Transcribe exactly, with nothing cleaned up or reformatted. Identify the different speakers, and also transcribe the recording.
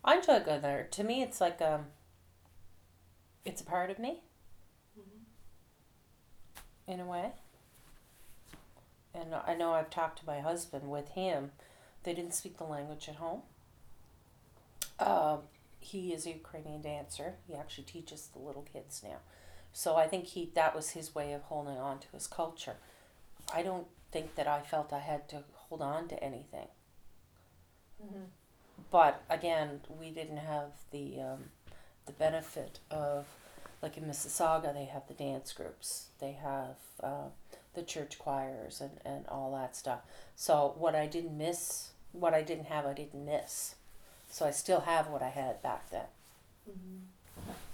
Speaker 1: I enjoy going there. To me, it's like um, it's a part of me
Speaker 2: Mm-hmm.
Speaker 1: in a way. And I know I've talked to my husband with him. They didn't speak the language at home. Um, he is a Ukrainian dancer. He actually teaches the little kids now. So I think he that was his way of holding on to his culture. I don't think that I felt I had to hold on to anything.
Speaker 2: Mm-hmm.
Speaker 1: But again, we didn't have the um, the benefit of, like in Mississauga, they have the dance groups, they have uh, the church choirs and, and all that stuff. So what I didn't miss, what I didn't have, I didn't miss. So I still have what I had back then.
Speaker 2: Mm-hmm.